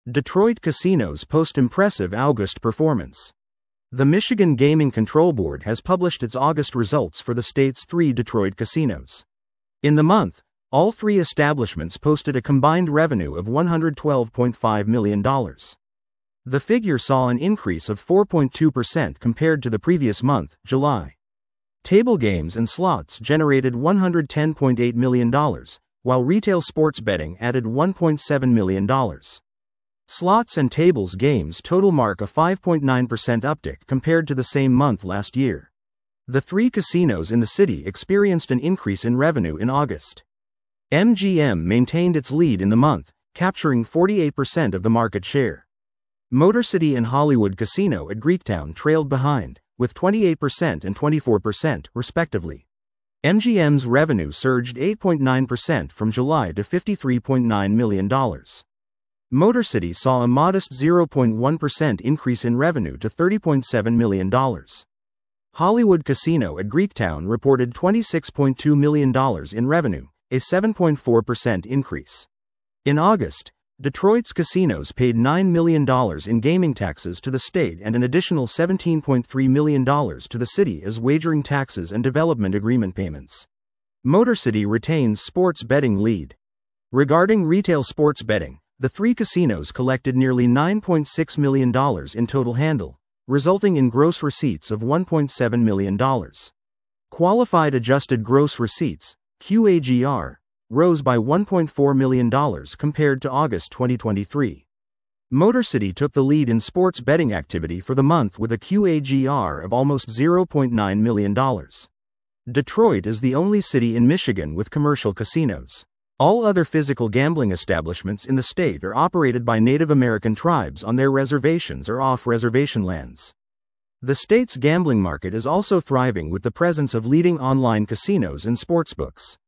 Detroit casinos post impressive August performance. The Michigan Gaming Control Board has published its August results for the state's 3 Detroit casinos. In the month, all 3 establishments posted a combined revenue of $112.5 million. The figure saw an increase of 4.2% compared to the previous month, July. Table games and slots generated $110.8 million, while retail sports betting added $1.7 million. Slots and tables games total mark a 5.9% uptick compared to the same month last year. The 3 casinos in the city experienced an increase in revenue in August. MGM maintained its lead in the month, capturing 48% of the market share. Motor City and Hollywood Casino at Greektown trailed behind, with 28% and 24%, respectively. MGM's revenue surged 8.9% from July to $53.9 million. Motor City saw a modest 0.1% increase in revenue to $30.7 million. Hollywood Casino at Greektown reported $26.2 million in revenue, a 7.4% increase. In August, Detroit's casinos paid $9 million in gaming taxes to the state and an additional $17.3 million to the city as wagering taxes and development agreement payments. Motor City retains sports betting lead. Regarding retail sports betting, the 3 casinos collected nearly $9.6 million in total handle, resulting in gross receipts of $1.7 million. Qualified adjusted gross receipts, QAGR, rose by $1.4 million compared to August 2023. Motor City took the lead in sports betting activity for the month with a QAGR of almost $0.9 million. Detroit is the only city in Michigan with commercial casinos. All other physical gambling establishments in the state are operated by Native American tribes on their reservations or off-reservation lands. The state's gambling market is also thriving with the presence of leading online casinos and sportsbooks.